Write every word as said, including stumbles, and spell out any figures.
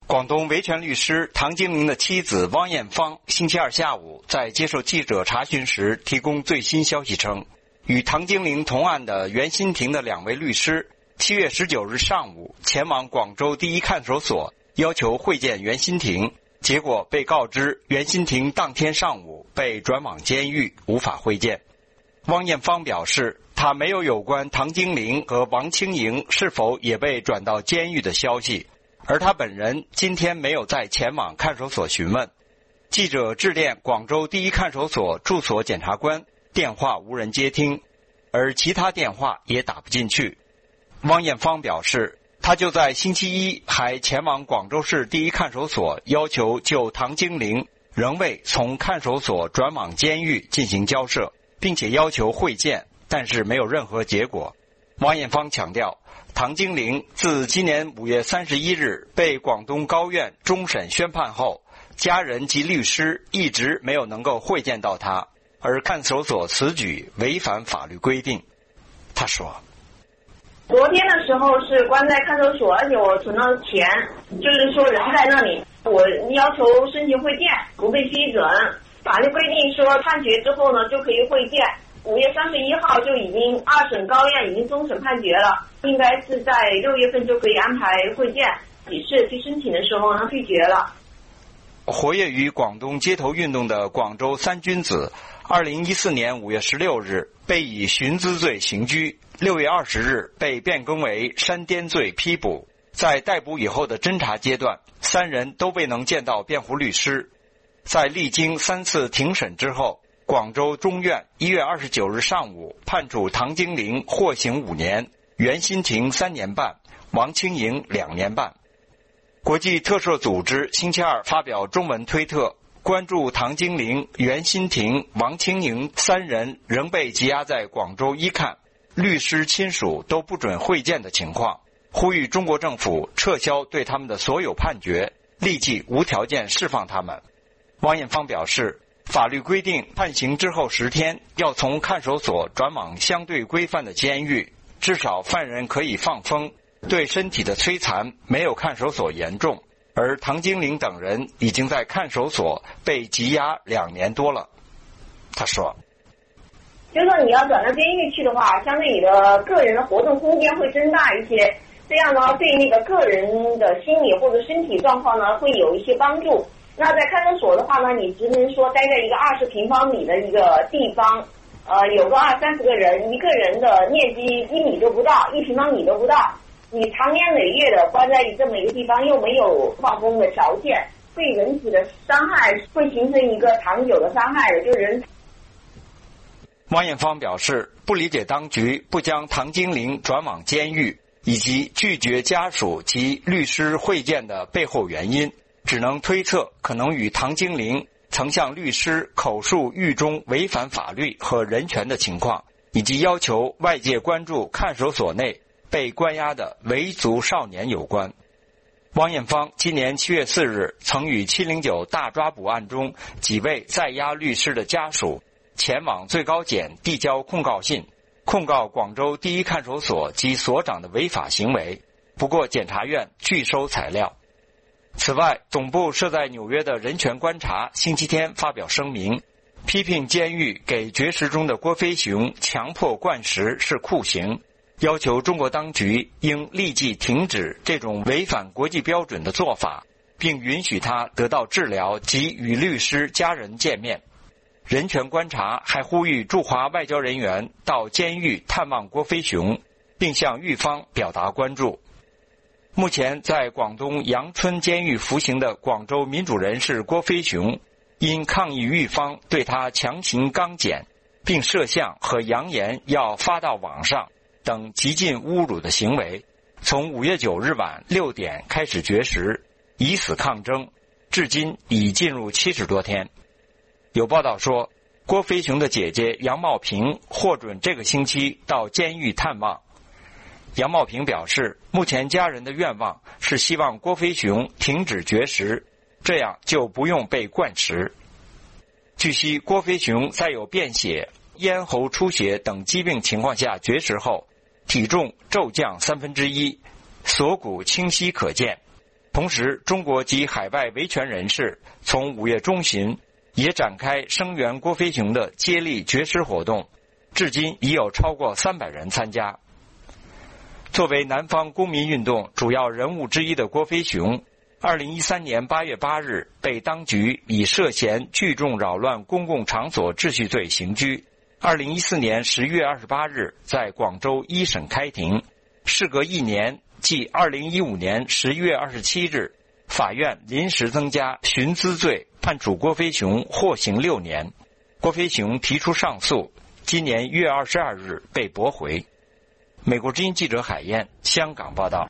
广东维权律师唐金玲的妻子汪艳芳星期二下午在接受记者查询时提供最新消息称，与唐金玲同案的袁新亭的两位律师七月十九日上午前往广州第一看守所要求会见袁新亭，结果被告知袁新亭当天上午被转往监狱，无法会见。汪艳芳表示，他没有有关唐金玲和王清莹是否也被转到监狱的消息，而他本人今天没有再前往看守所询问。记者致电广州第一看守所驻所检察官，电话无人接听，而其他电话也打不进去。汪艳芳表示，他就在星期一还前往广州市第一看守所要求就唐金玲仍未从看守所转往监狱进行交涉，并且要求会见，但是没有任何结果。汪艳芳强调，唐金玲自今年五月三十一日被广东高院终审宣判后，家人及律师一直没有能够会见到他，而看守所此举违反法律规定。他说， 昨天的时候是关在看守所，而且我存了钱，就是说人在那里，我要求申请会见，不被批准。法律规定说判决之后呢就可以会见，五月三十一号就已经二审高院已经终审判决了，应该是在六月份就可以安排会见，只是去申请的时候呢拒绝了。 活跃于广东街头运动的广州三君子，二零一四年五月十六日被以寻资罪刑拘，六月二十日被变更为煽颠罪批捕。在逮捕以后的侦查阶段，三人都未能见到辩护律师。在历经三次庭审之后，广州中院一月二十九日上午判处唐金玲获刑五年，袁新亭三年半，王清莹两年半。国际特赦组织星期二发表中文推特，关注唐金玲、袁新亭、王清莹三人仍被羁押在广州一看，律师亲属都不准会见的情况，呼吁中国政府撤销对他们的所有判决，立即无条件释放他们。汪艳芳表示，法律规定判刑之后十天要从看守所转往相对规范的监狱，至少犯人可以放风，对身体的摧残没有看守所严重，而唐金玲等人已经在看守所被羁押两年多了。他说， 就是说你要转到监狱去的话，相对你的个人的活动空间会增大一些，这样呢对那个个人的心理或者身体状况呢会有一些帮助。那在看守所的话呢，你只能说待在一个二十平方米的一个地方，呃，有个二三十个人，一个人的面积一米都不到，一平方米都不到。你长年累月的关在这么一个地方，又没有放风的条件，对人体的伤害会形成一个长久的伤害的，就人。 汪艳芳表示，不理解当局不将唐金玲转往监狱，以及拒绝家属及律师会见的背后原因，只能推测可能与唐金玲曾向律师口述狱中违反法律和人权的情况，以及要求外界关注看守所内被关押的维族少年有关。汪艳芳今年七月四日曾与七零九大抓捕案中几位在押律师的家属前往最高检递交控告信，控告广州第一看守所及所长的违法行为，不过检察院拒收材料。此外，总部设在纽约的人权观察星期天发表声明，批评监狱给绝食中的郭飞雄强迫灌食是酷刑，要求中国当局应立即停止这种违反国际标准的做法，并允许他得到治疗及与律师家人见面。人权观察还呼吁驻华外交人员到监狱探望郭飞雄，并向狱方表达关注。目前在广东阳春监狱服刑的广州民主人士郭飞雄，因抗议狱方对他强行刚检，并摄像和扬言要发到网上等极尽侮辱的行为，从五月九日晚六点开始绝食，以死抗争，至今已进入七十多天。有报道说，郭飞雄的姐姐杨茂平获准这个星期到监狱探望。杨茂平表示，目前家人的愿望是希望郭飞雄停止绝食，这样就不用被灌食。据悉，郭飞雄在有便血、咽喉出血等疾病情况下绝食后，体重骤降三分之一，锁骨清晰可见。 同时，中国及海外维权人士从五月中旬也展开声援郭飞雄的接力绝食活动，至今已有超过三百人参加。作为南方公民运动主要人物之一的郭飞雄，二零一三年八月八日被当局以涉嫌聚众扰乱公共场所秩序罪刑拘。二零一四年十月二十八日在广州一审开庭，事隔一年，即二零一五年十月二十七日，法院临时增加寻滋罪，判处郭飞雄获刑六年。郭飞雄提出上诉，今年一月二十二日被驳回。美国之音记者海燕，香港报道。